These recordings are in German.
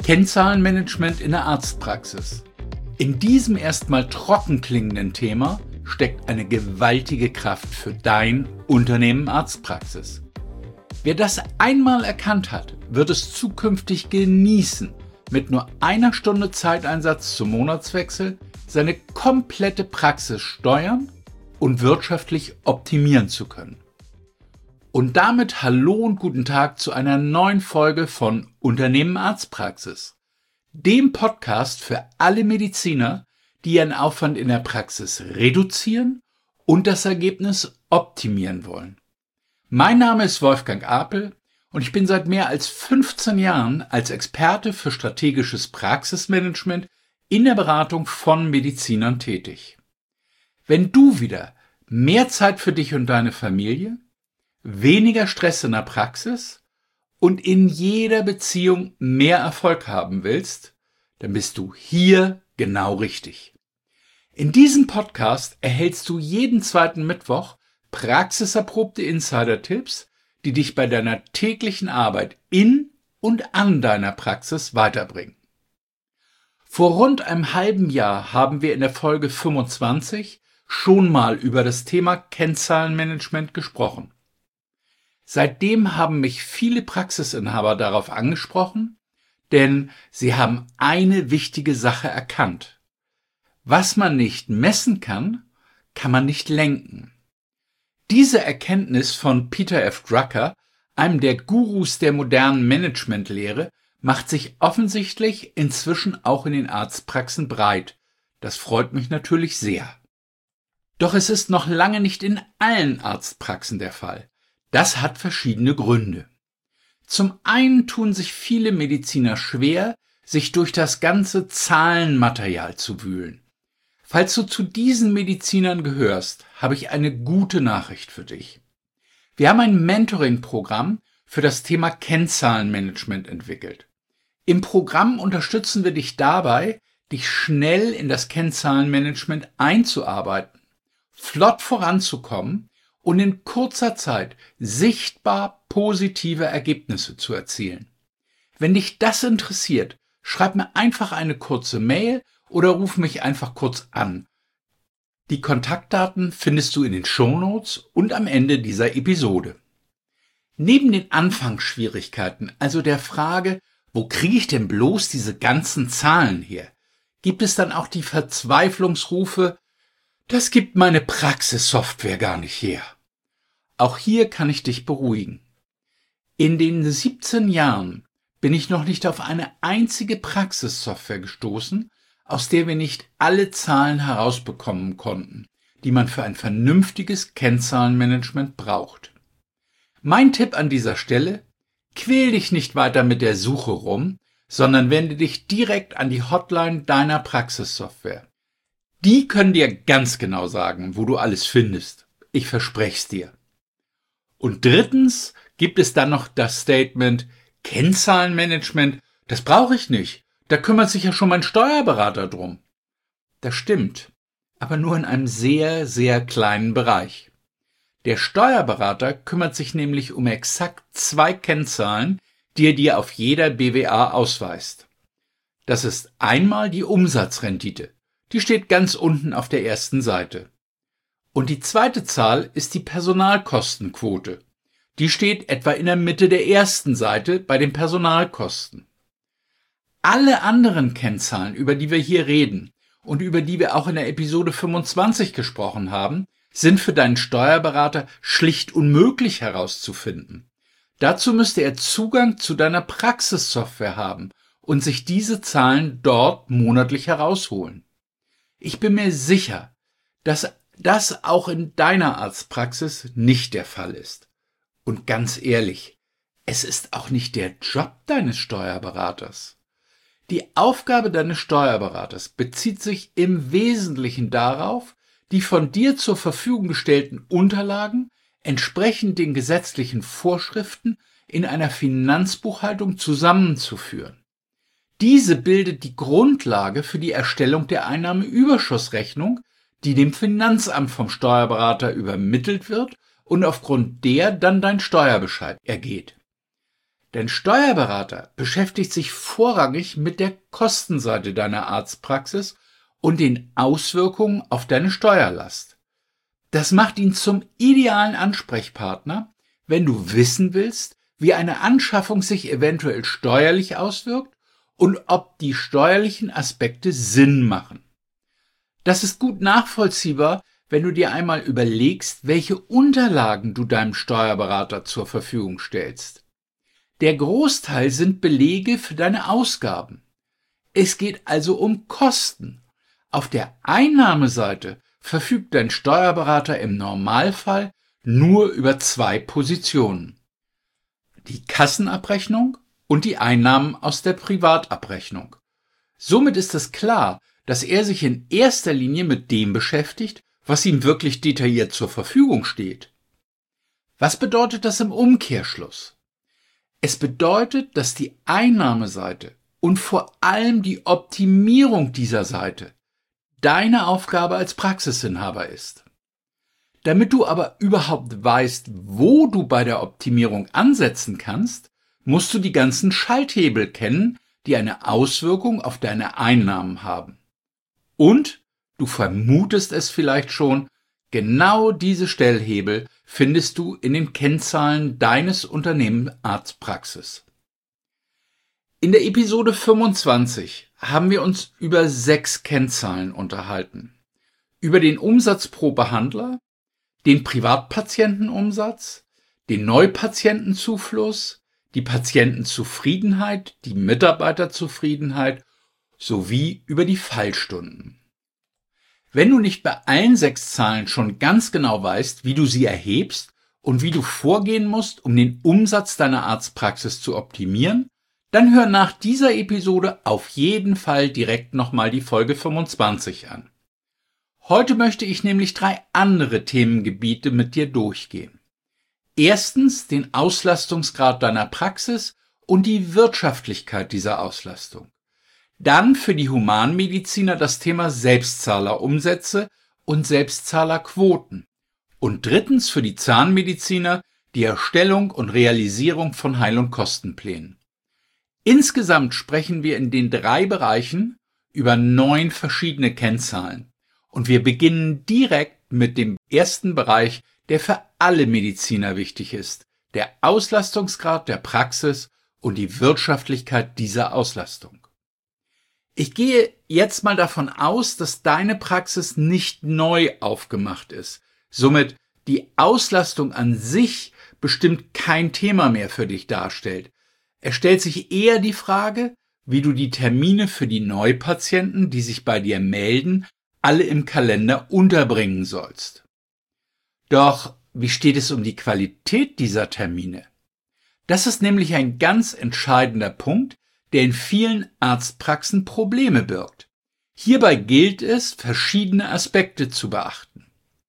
Kennzahlenmanagement in der Arztpraxis. In diesem erstmal trocken klingenden Thema steckt eine gewaltige Kraft für dein Unternehmen Arztpraxis. Wer das einmal erkannt hat, wird es zukünftig genießen, mit nur einer Stunde Zeiteinsatz zum Monatswechsel seine komplette Praxis steuern und wirtschaftlich optimieren zu können. Und damit hallo und guten Tag zu einer neuen Folge von Unternehmen Arztpraxis, dem Podcast für alle Mediziner, die ihren Aufwand in der Praxis reduzieren und das Ergebnis optimieren wollen. Mein Name ist Wolfgang Apel und ich bin seit mehr als 15 Jahren als Experte für strategisches Praxismanagement in der Beratung von Medizinern tätig. Wenn du wieder mehr Zeit für dich und deine Familie, weniger Stress in der Praxis und in jeder Beziehung mehr Erfolg haben willst, dann bist du hier genau richtig. In diesem Podcast erhältst du jeden zweiten Mittwoch praxiserprobte Insider-Tipps, die dich bei deiner täglichen Arbeit in und an deiner Praxis weiterbringen. Vor rund einem halben Jahr haben wir in der Folge 25 schon mal über das Thema Kennzahlenmanagement gesprochen. Seitdem haben mich viele Praxisinhaber darauf angesprochen, denn sie haben eine wichtige Sache erkannt. Was man nicht messen kann, kann man nicht lenken. Diese Erkenntnis von Peter F. Drucker, einem der Gurus der modernen Managementlehre, macht sich offensichtlich inzwischen auch in den Arztpraxen breit. Das freut mich natürlich sehr. Doch es ist noch lange nicht in allen Arztpraxen der Fall. Das hat verschiedene Gründe. Zum einen tun sich viele Mediziner schwer, sich durch das ganze Zahlenmaterial zu wühlen. Falls du zu diesen Medizinern gehörst, habe ich eine gute Nachricht für dich. Wir haben ein Mentoring-Programm für das Thema Kennzahlenmanagement entwickelt. Im Programm unterstützen wir dich dabei, dich schnell in das Kennzahlenmanagement einzuarbeiten, flott voranzukommen und in kurzer Zeit sichtbar positive Ergebnisse zu erzielen. Wenn dich das interessiert, schreib mir einfach eine kurze Mail oder ruf mich einfach kurz an. Die Kontaktdaten findest du in den Shownotes und am Ende dieser Episode. Neben den Anfangsschwierigkeiten, also der Frage, wo kriege ich denn bloß diese ganzen Zahlen her, gibt es dann auch die Verzweiflungsrufe, das gibt meine Praxissoftware gar nicht her. Auch hier kann ich dich beruhigen. In den 17 Jahren bin ich noch nicht auf eine einzige Praxissoftware gestoßen, aus der wir nicht alle Zahlen herausbekommen konnten, die man für ein vernünftiges Kennzahlenmanagement braucht. Mein Tipp an dieser Stelle: quäl dich nicht weiter mit der Suche rum, sondern wende dich direkt an die Hotline deiner Praxissoftware. Die können dir ganz genau sagen, wo du alles findest. Ich verspreche es dir. Und drittens gibt es dann noch das Statement, Kennzahlenmanagement, das brauche ich nicht. Da kümmert sich ja schon mein Steuerberater drum. Das stimmt, aber nur in einem sehr, sehr kleinen Bereich. Der Steuerberater kümmert sich nämlich um exakt 2 Kennzahlen, die er dir auf jeder BWA ausweist. Das ist einmal die Umsatzrendite. Die steht ganz unten auf der ersten Seite. Und die zweite Zahl ist die Personalkostenquote. Die steht etwa in der Mitte der ersten Seite bei den Personalkosten. Alle anderen Kennzahlen, über die wir hier reden und über die wir auch in der Episode 25 gesprochen haben, sind für deinen Steuerberater schlicht unmöglich herauszufinden. Dazu müsste er Zugang zu deiner Praxissoftware haben und sich diese Zahlen dort monatlich herausholen. Ich bin mir sicher, dass das auch in deiner Arztpraxis nicht der Fall ist. Und ganz ehrlich, es ist auch nicht der Job deines Steuerberaters. Die Aufgabe deines Steuerberaters bezieht sich im Wesentlichen darauf, die von dir zur Verfügung gestellten Unterlagen entsprechend den gesetzlichen Vorschriften in einer Finanzbuchhaltung zusammenzuführen. Diese bildet die Grundlage für die Erstellung der Einnahmeüberschussrechnung, die dem Finanzamt vom Steuerberater übermittelt wird und aufgrund der dann dein Steuerbescheid ergeht. Dein Steuerberater beschäftigt sich vorrangig mit der Kostenseite deiner Arztpraxis und den Auswirkungen auf deine Steuerlast. Das macht ihn zum idealen Ansprechpartner, wenn du wissen willst, wie eine Anschaffung sich eventuell steuerlich auswirkt und ob die steuerlichen Aspekte Sinn machen. Das ist gut nachvollziehbar, wenn du dir einmal überlegst, welche Unterlagen du deinem Steuerberater zur Verfügung stellst. Der Großteil sind Belege für deine Ausgaben. Es geht also um Kosten. Auf der Einnahmeseite verfügt dein Steuerberater im Normalfall nur über 2 Positionen: die Kassenabrechnung und die Einnahmen aus der Privatabrechnung. Somit ist es klar, dass er sich in erster Linie mit dem beschäftigt, was ihm wirklich detailliert zur Verfügung steht. Was bedeutet das im Umkehrschluss? Es bedeutet, dass die Einnahmeseite und vor allem die Optimierung dieser Seite deine Aufgabe als Praxisinhaber ist. Damit du aber überhaupt weißt, wo du bei der Optimierung ansetzen kannst, musst du die ganzen Schalthebel kennen, die eine Auswirkung auf deine Einnahmen haben. Und, du vermutest es vielleicht schon, genau diese Stellhebel findest du in den Kennzahlen deines Unternehmens Arztpraxis. In der Episode 25 haben wir uns über 6 Kennzahlen unterhalten. Über den Umsatz pro Behandler, den Privatpatientenumsatz, den Neupatientenzufluss, die Patientenzufriedenheit, die Mitarbeiterzufriedenheit sowie über die Fallstunden. Wenn du nicht bei allen 6 Zahlen schon ganz genau weißt, wie du sie erhebst und wie du vorgehen musst, um den Umsatz deiner Arztpraxis zu optimieren, dann hör nach dieser Episode auf jeden Fall direkt nochmal die Folge 25 an. Heute möchte ich nämlich 3 andere Themengebiete mit dir durchgehen. Erstens den Auslastungsgrad deiner Praxis und die Wirtschaftlichkeit dieser Auslastung. Dann für die Humanmediziner das Thema Selbstzahlerumsätze und Selbstzahlerquoten. Und drittens für die Zahnmediziner die Erstellung und Realisierung von Heil- und Kostenplänen. Insgesamt sprechen wir in den 3 Bereichen über 9 verschiedene Kennzahlen. Und wir beginnen direkt mit dem ersten Bereich, der für alle Mediziner wichtig ist: der Auslastungsgrad der Praxis und die Wirtschaftlichkeit dieser Auslastung. Ich gehe jetzt mal davon aus, dass deine Praxis nicht neu aufgemacht ist. Somit die Auslastung an sich bestimmt kein Thema mehr für dich darstellt. Es stellt sich eher die Frage, wie du die Termine für die Neupatienten, die sich bei dir melden, alle im Kalender unterbringen sollst. Doch wie steht es um die Qualität dieser Termine? Das ist nämlich ein ganz entscheidender Punkt, der in vielen Arztpraxen Probleme birgt. Hierbei gilt es, verschiedene Aspekte zu beachten.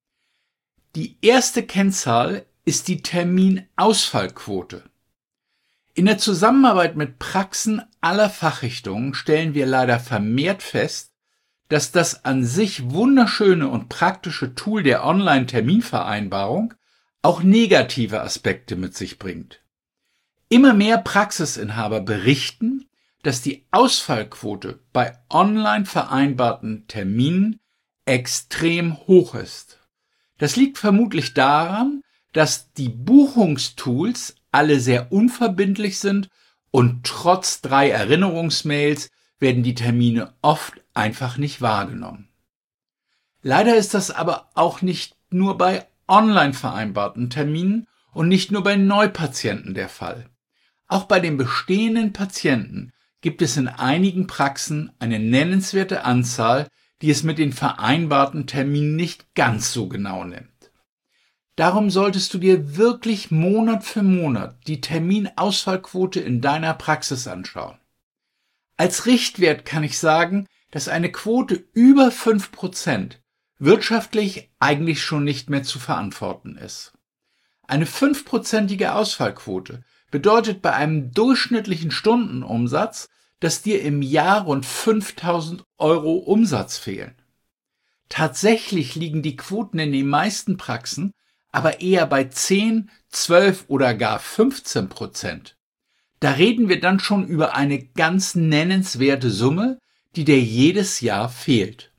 Die erste Kennzahl ist die Terminausfallquote. In der Zusammenarbeit mit Praxen aller Fachrichtungen stellen wir leider vermehrt fest, dass das an sich wunderschöne und praktische Tool der Online-Terminvereinbarung auch negative Aspekte mit sich bringt. Immer mehr Praxisinhaber berichten, dass die Ausfallquote bei online vereinbarten Terminen extrem hoch ist. Das liegt vermutlich daran, dass die Buchungstools alle sehr unverbindlich sind und trotz 3 Erinnerungsmails werden die Termine oft einfach nicht wahrgenommen. Leider ist das aber auch nicht nur bei online vereinbarten Terminen und nicht nur bei Neupatienten der Fall. Auch bei den bestehenden Patienten gibt es in einigen Praxen eine nennenswerte Anzahl, die es mit den vereinbarten Terminen nicht ganz so genau nimmt. Darum solltest du dir wirklich Monat für Monat die Terminausfallquote in deiner Praxis anschauen. Als Richtwert kann ich sagen, dass eine Quote über 5% wirtschaftlich eigentlich schon nicht mehr zu verantworten ist. Eine 5%ige Ausfallquote bedeutet bei einem durchschnittlichen Stundenumsatz, dass dir im Jahr rund 5.000 Euro Umsatz fehlen. Tatsächlich liegen die Quoten in den meisten Praxen aber eher bei 10, 12 oder gar 15%. Da reden wir dann schon über eine ganz nennenswerte Summe, die dir jedes Jahr fehlt.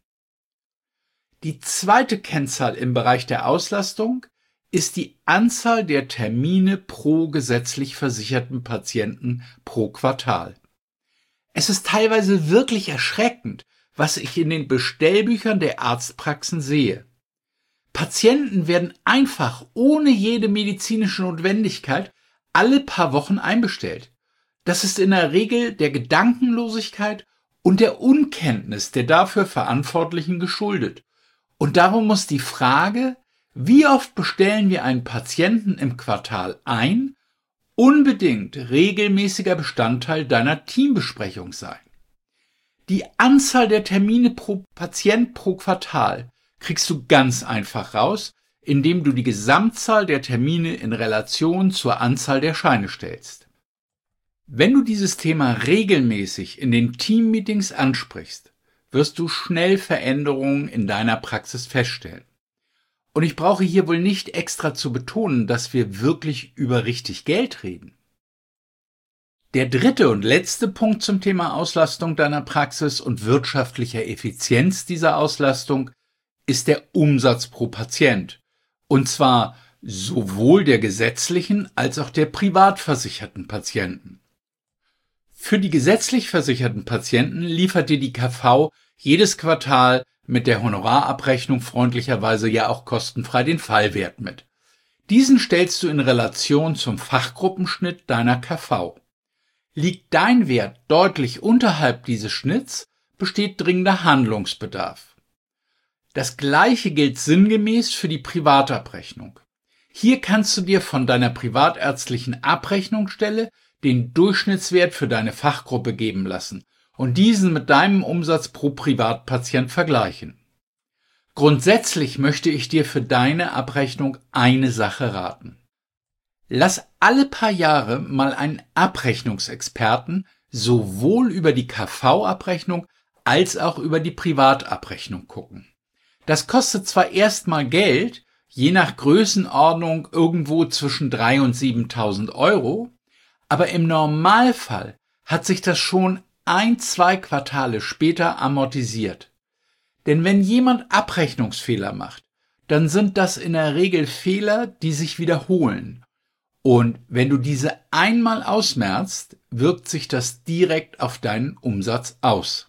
Die zweite Kennzahl im Bereich der Auslastung ist die Anzahl der Termine pro gesetzlich versicherten Patienten pro Quartal. Es ist teilweise wirklich erschreckend, was ich in den Bestellbüchern der Arztpraxen sehe. Patienten werden einfach ohne jede medizinische Notwendigkeit alle paar Wochen einbestellt. Das ist in der Regel der Gedankenlosigkeit und der Unkenntnis der dafür Verantwortlichen geschuldet. Und darum muss die Frage, wie oft bestellen wir einen Patienten im Quartal ein, unbedingt regelmäßiger Bestandteil deiner Teambesprechung sein. Die Anzahl der Termine pro Patient pro Quartal kriegst du ganz einfach raus, indem du die Gesamtzahl der Termine in Relation zur Anzahl der Scheine stellst. Wenn du dieses Thema regelmäßig in den Teammeetings ansprichst, wirst du schnell Veränderungen in deiner Praxis feststellen. Und ich brauche hier wohl nicht extra zu betonen, dass wir wirklich über richtig Geld reden. Der dritte und letzte Punkt zum Thema Auslastung deiner Praxis und wirtschaftlicher Effizienz dieser Auslastung ist der Umsatz pro Patient. Und zwar sowohl der gesetzlichen als auch der privat versicherten Patienten. Für die gesetzlich versicherten Patienten liefert dir die KV jedes Quartal mit der Honorarabrechnung freundlicherweise ja auch kostenfrei den Fallwert mit. Diesen stellst du in Relation zum Fachgruppenschnitt deiner KV. Liegt dein Wert deutlich unterhalb dieses Schnitts, besteht dringender Handlungsbedarf. Das Gleiche gilt sinngemäß für die Privatabrechnung. Hier kannst du dir von deiner privatärztlichen Abrechnungsstelle den Durchschnittswert für deine Fachgruppe geben lassen und diesen mit deinem Umsatz pro Privatpatient vergleichen. Grundsätzlich möchte ich dir für deine Abrechnung eine Sache raten. Lass alle paar Jahre mal einen Abrechnungsexperten sowohl über die KV-Abrechnung als auch über die Privatabrechnung gucken. Das kostet zwar erstmal Geld, je nach Größenordnung irgendwo zwischen 3.000 und 7.000 Euro, aber im Normalfall hat sich das schon 1-2 Quartale später amortisiert. Denn wenn jemand Abrechnungsfehler macht, dann sind das in der Regel Fehler, die sich wiederholen. Und wenn du diese einmal ausmerzt, wirkt sich das direkt auf deinen Umsatz aus.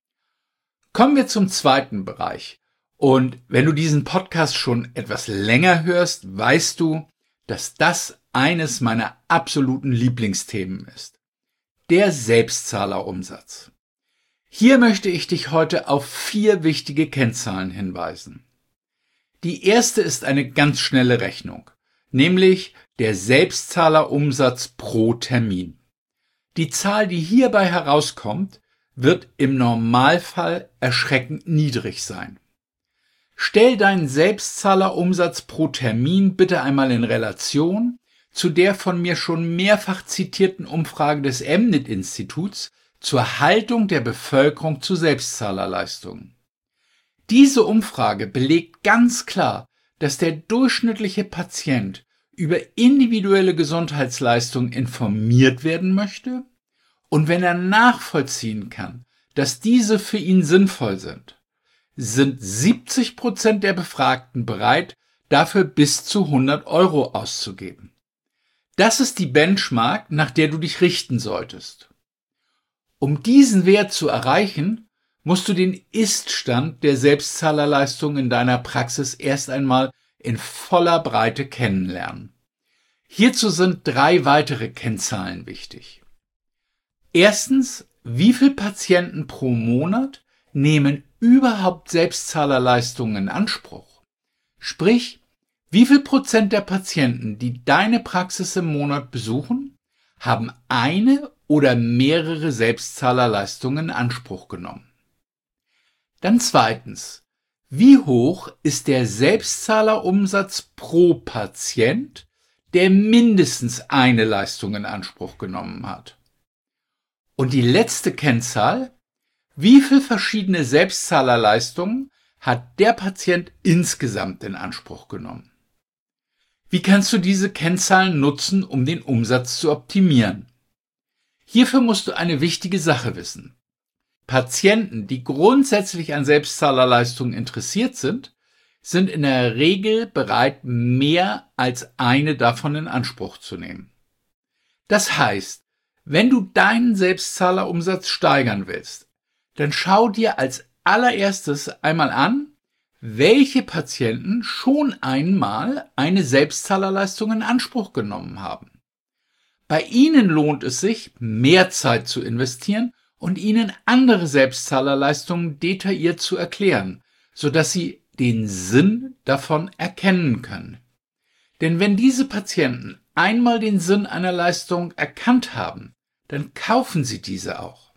Kommen wir zum zweiten Bereich. Und wenn du diesen Podcast schon etwas länger hörst, weißt du, dass das eines meiner absoluten Lieblingsthemen ist. Der Selbstzahlerumsatz. Hier möchte ich dich heute auf 4 wichtige Kennzahlen hinweisen. Die erste ist eine ganz schnelle Rechnung, nämlich der Selbstzahlerumsatz pro Termin. Die Zahl, die hierbei herauskommt, wird im Normalfall erschreckend niedrig sein. Stell deinen Selbstzahlerumsatz pro Termin bitte einmal in Relation zu der von mir schon mehrfach zitierten Umfrage des MNIT-Instituts zur Haltung der Bevölkerung zu Selbstzahlerleistungen. Diese Umfrage belegt ganz klar, dass der durchschnittliche Patient über individuelle Gesundheitsleistungen informiert werden möchte und wenn er nachvollziehen kann, dass diese für ihn sinnvoll sind 70% der Befragten bereit, dafür bis zu 100 Euro auszugeben. Das ist die Benchmark, nach der du dich richten solltest. Um diesen Wert zu erreichen, musst du den Ist-Stand der Selbstzahlerleistungen in deiner Praxis erst einmal in voller Breite kennenlernen. Hierzu sind 3 weitere Kennzahlen wichtig. Erstens, wie viele Patienten pro Monat nehmen überhaupt Selbstzahlerleistungen in Anspruch? Sprich, wie viel Prozent der Patienten, die deine Praxis im Monat besuchen, haben eine oder mehrere Selbstzahlerleistungen in Anspruch genommen? Dann zweitens, wie hoch ist der Selbstzahlerumsatz pro Patient, der mindestens eine Leistung in Anspruch genommen hat? Und die letzte Kennzahl, wie viel verschiedene Selbstzahlerleistungen hat der Patient insgesamt in Anspruch genommen? Wie kannst du diese Kennzahlen nutzen, um den Umsatz zu optimieren? Hierfür musst du eine wichtige Sache wissen. Patienten, die grundsätzlich an Selbstzahlerleistungen interessiert sind, sind in der Regel bereit, mehr als eine davon in Anspruch zu nehmen. Das heißt, wenn du deinen Selbstzahlerumsatz steigern willst, dann schau dir als allererstes einmal an, welche Patienten schon einmal eine Selbstzahlerleistung in Anspruch genommen haben. Bei ihnen lohnt es sich, mehr Zeit zu investieren und ihnen andere Selbstzahlerleistungen detailliert zu erklären, sodass sie den Sinn davon erkennen können. Denn wenn diese Patienten einmal den Sinn einer Leistung erkannt haben, dann kaufen sie diese auch.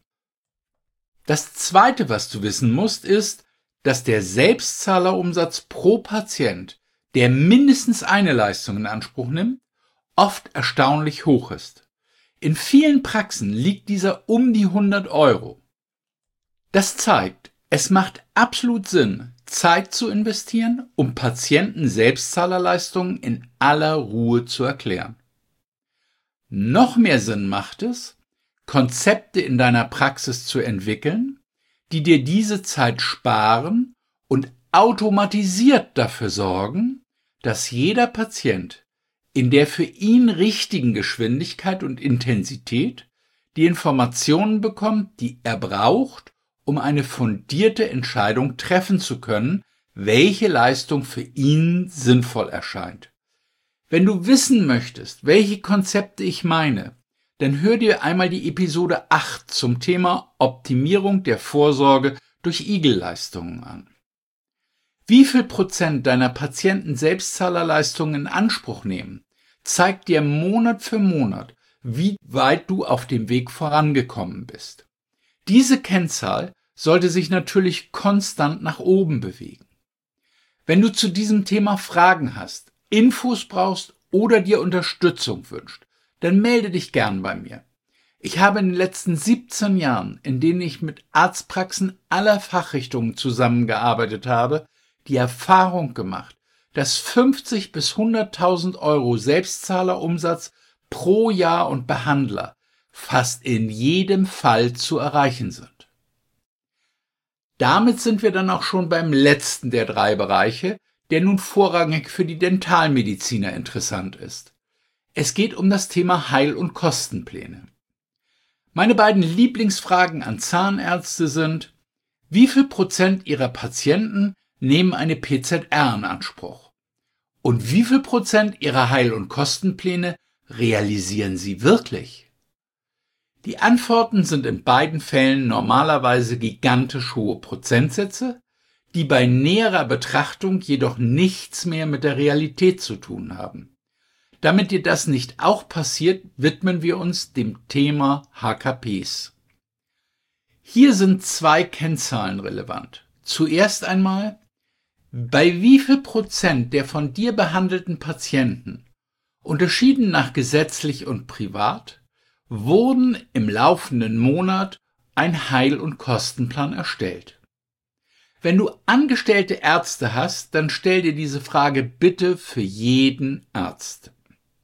Das Zweite, was du wissen musst, ist, dass der Selbstzahlerumsatz pro Patient, der mindestens eine Leistung in Anspruch nimmt, oft erstaunlich hoch ist. In vielen Praxen liegt dieser um die 100 Euro. Das zeigt, es macht absolut Sinn, Zeit zu investieren, um Patienten Selbstzahlerleistungen in aller Ruhe zu erklären. Noch mehr Sinn macht es, Konzepte in deiner Praxis zu entwickeln, die dir diese Zeit sparen und automatisiert dafür sorgen, dass jeder Patient in der für ihn richtigen Geschwindigkeit und Intensität die Informationen bekommt, die er braucht, um eine fundierte Entscheidung treffen zu können, welche Leistung für ihn sinnvoll erscheint. Wenn du wissen möchtest, welche Konzepte ich meine, dann hör dir einmal die Episode 8 zum Thema Optimierung der Vorsorge durch Igel-Leistungen an. Wie viel Prozent deiner Patienten Selbstzahlerleistungen in Anspruch nehmen, zeigt dir Monat für Monat, wie weit du auf dem Weg vorangekommen bist. Diese Kennzahl sollte sich natürlich konstant nach oben bewegen. Wenn du zu diesem Thema Fragen hast, Infos brauchst oder dir Unterstützung wünscht, dann melde dich gern bei mir. Ich habe in den letzten 17 Jahren, in denen ich mit Arztpraxen aller Fachrichtungen zusammengearbeitet habe, die Erfahrung gemacht, dass 50 bis 100.000 Euro Selbstzahlerumsatz pro Jahr und Behandler fast in jedem Fall zu erreichen sind. Damit sind wir dann auch schon beim letzten der 3 Bereiche, der nun vorrangig für die Dentalmediziner interessant ist. Es geht um das Thema Heil- und Kostenpläne. Meine beiden Lieblingsfragen an Zahnärzte sind: Wie viel Prozent ihrer Patienten nehmen eine PZR in Anspruch? Und wie viel Prozent ihrer Heil- und Kostenpläne realisieren sie wirklich? Die Antworten sind in beiden Fällen normalerweise gigantisch hohe Prozentsätze, die bei näherer Betrachtung jedoch nichts mehr mit der Realität zu tun haben. Damit dir das nicht auch passiert, widmen wir uns dem Thema HKPs. Hier sind 2 Kennzahlen relevant. Zuerst einmal, bei wie viel Prozent der von dir behandelten Patienten, unterschieden nach gesetzlich und privat, wurden im laufenden Monat ein Heil- und Kostenplan erstellt? Wenn du angestellte Ärzte hast, dann stell dir diese Frage bitte für jeden Arzt.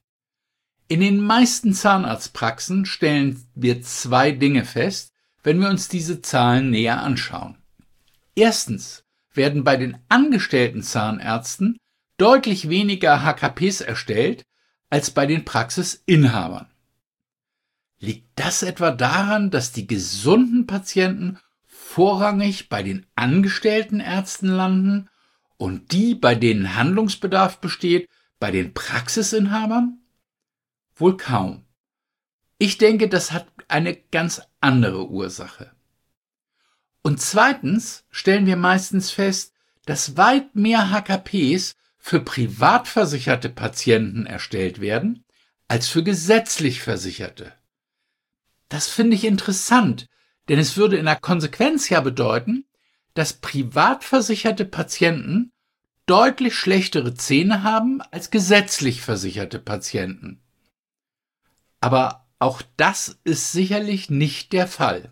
In den meisten Zahnarztpraxen stellen wir 2 Dinge fest, wenn wir uns diese Zahlen näher anschauen. Erstens werden bei den angestellten Zahnärzten deutlich weniger HKPs erstellt als bei den Praxisinhabern. Liegt das etwa daran, dass die gesunden Patienten vorrangig bei den angestellten Ärzten landen und die, bei denen Handlungsbedarf besteht, bei den Praxisinhabern? Wohl kaum. Ich denke, das hat eine ganz andere Ursache. Und zweitens stellen wir meistens fest, dass weit mehr HKPs für privat versicherte Patienten erstellt werden, als für gesetzlich Versicherte. Das finde ich interessant, denn es würde in der Konsequenz ja bedeuten, dass privat versicherte Patienten deutlich schlechtere Zähne haben als gesetzlich versicherte Patienten. Aber auch das ist sicherlich nicht der Fall.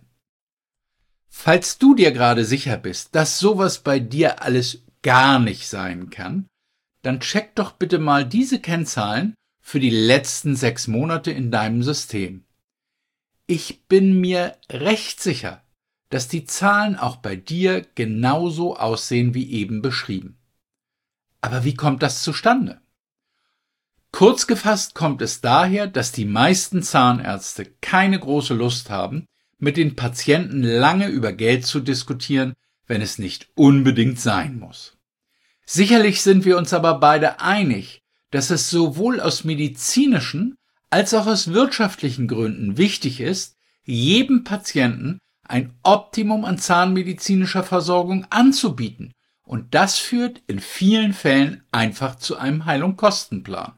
Falls du dir gerade sicher bist, dass sowas bei dir alles gar nicht sein kann, dann check doch bitte mal diese Kennzahlen für die letzten 6 Monate in deinem System. Ich bin mir recht sicher, dass die Zahlen auch bei dir genauso aussehen wie eben beschrieben. Aber wie kommt das zustande? Kurz gefasst kommt es daher, dass die meisten Zahnärzte keine große Lust haben, mit den Patienten lange über Geld zu diskutieren, wenn es nicht unbedingt sein muss. Sicherlich sind wir uns aber beide einig, dass es sowohl aus medizinischen als auch aus wirtschaftlichen Gründen wichtig ist, jedem Patienten ein Optimum an zahnmedizinischer Versorgung anzubieten, und das führt in vielen Fällen einfach zu einem Heilung-Kostenplan.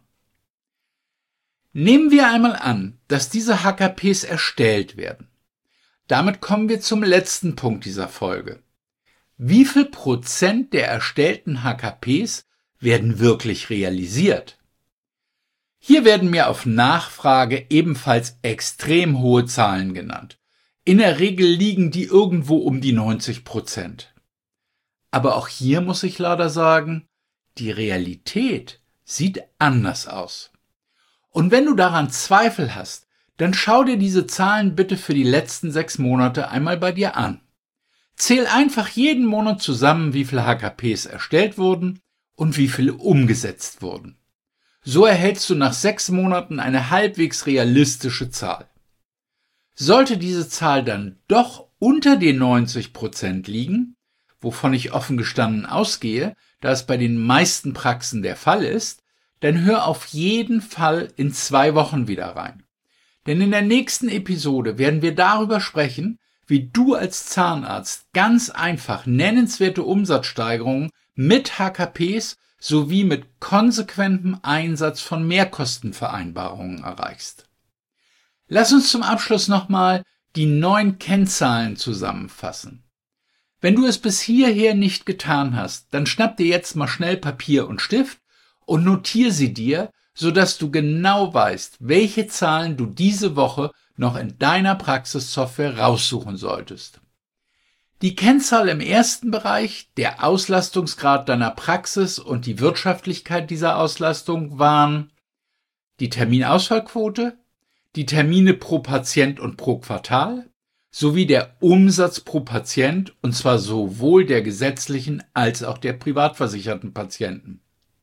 Nehmen wir einmal an, dass diese HKPs erstellt werden. Damit kommen wir zum letzten Punkt dieser Folge. Wie viel Prozent der erstellten HKPs werden wirklich realisiert? Hier werden mir auf Nachfrage ebenfalls extrem hohe Zahlen genannt. In der Regel liegen die irgendwo um die 90%. Aber auch hier muss ich leider sagen, die Realität sieht anders aus. Und wenn du daran Zweifel hast, dann schau dir diese Zahlen bitte für die letzten 6 Monate einmal bei dir an. Zähl einfach jeden Monat zusammen, wie viele HKPs erstellt wurden und wie viele umgesetzt wurden. So erhältst du nach 6 Monaten eine halbwegs realistische Zahl. Sollte diese Zahl dann doch unter den 90% liegen, wovon ich offen gestanden ausgehe, da es bei den meisten Praxen der Fall ist, dann hör auf jeden Fall in 2 Wochen wieder rein. Denn in der nächsten Episode werden wir darüber sprechen, wie du als Zahnarzt ganz einfach nennenswerte Umsatzsteigerungen mit HKPs sowie mit konsequentem Einsatz von Mehrkostenvereinbarungen erreichst. Lass uns zum Abschluss nochmal die 9 Kennzahlen zusammenfassen. Wenn du es bis hierher nicht getan hast, dann schnapp dir jetzt mal schnell Papier und Stift und notiere sie dir, sodass du genau weißt, welche Zahlen du diese Woche noch in deiner Praxissoftware raussuchen solltest. Die Kennzahl im ersten Bereich, der Auslastungsgrad deiner Praxis und die Wirtschaftlichkeit dieser Auslastung, waren die Terminausfallquote, die Termine pro Patient und pro Quartal sowie der Umsatz pro Patient, und zwar sowohl der gesetzlichen als auch der privatversicherten Patienten.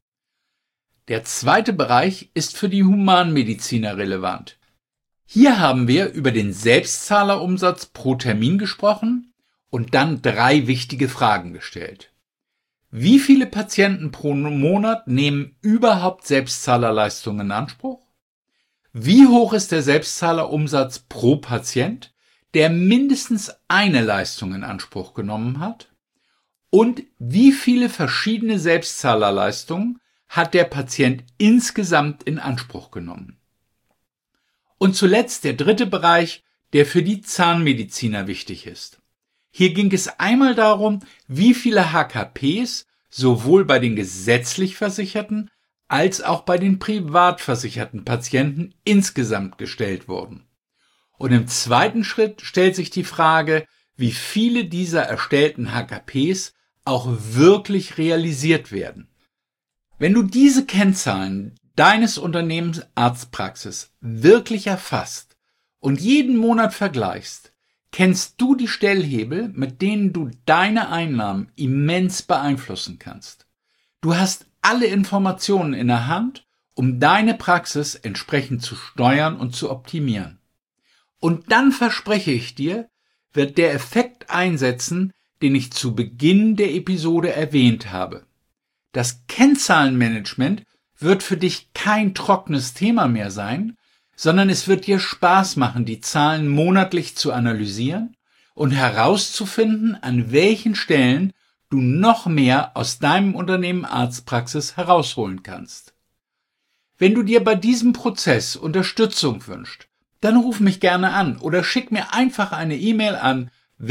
Der zweite Bereich ist für die Humanmediziner relevant. Hier haben wir über den Selbstzahlerumsatz pro Termin gesprochen und dann 3 wichtige Fragen gestellt. Wie viele Patienten pro Monat nehmen überhaupt Selbstzahlerleistungen in Anspruch? Wie hoch ist der Selbstzahlerumsatz pro Patient, der mindestens eine Leistung in Anspruch genommen hat? Und wie viele verschiedene Selbstzahlerleistungen hat der Patient insgesamt in Anspruch genommen? Und zuletzt der dritte Bereich, der für die Zahnmediziner wichtig ist. Hier ging es einmal darum, wie viele HKPs sowohl bei den gesetzlich Versicherten als auch bei den privat versicherten Patienten insgesamt gestellt wurden. Und im zweiten Schritt stellt sich die Frage, wie viele dieser erstellten HKPs auch wirklich realisiert werden. Wenn du diese Kennzahlen deines Unternehmens Arztpraxis wirklich erfasst und jeden Monat vergleichst, kennst du die Stellhebel, mit denen du deine Einnahmen immens beeinflussen kannst. Du hast alle Informationen in der Hand, um deine Praxis entsprechend zu steuern und zu optimieren. Und dann verspreche ich dir, wird der Effekt einsetzen, den ich zu Beginn der Episode erwähnt habe. Das Kennzahlenmanagement wird für dich kein trockenes Thema mehr sein, sondern es wird dir Spaß machen, die Zahlen monatlich zu analysieren und herauszufinden, an welchen Stellen du noch mehr aus deinem Unternehmen Arztpraxis herausholen kannst. Wenn du dir bei diesem Prozess Unterstützung wünschst, dann ruf mich gerne an oder schick mir einfach eine E-Mail an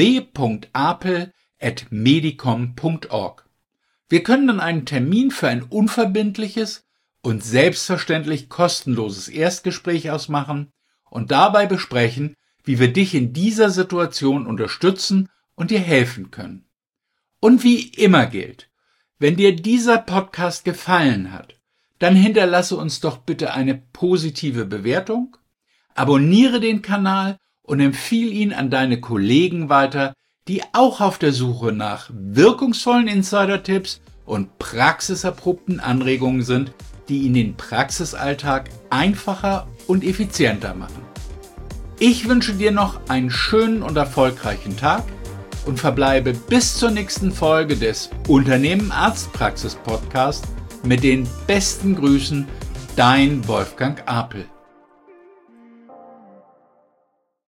w.apel@medicom.org. Wir können dann einen Termin für ein unverbindliches und selbstverständlich kostenloses Erstgespräch ausmachen und dabei besprechen, wie wir dich in dieser Situation unterstützen und dir helfen können. Und wie immer gilt, wenn dir dieser Podcast gefallen hat, dann hinterlasse uns doch bitte eine positive Bewertung, abonniere den Kanal und empfiehl ihn an deine Kollegen weiter, die auch auf der Suche nach wirkungsvollen Insider-Tipps und praxiserprobten Anregungen sind, die ihnen den Praxisalltag einfacher und effizienter machen. Ich wünsche dir noch einen schönen und erfolgreichen Tag und verbleibe bis zur nächsten Folge des Unternehmen Arztpraxis Podcast mit den besten Grüßen, dein Wolfgang Apel.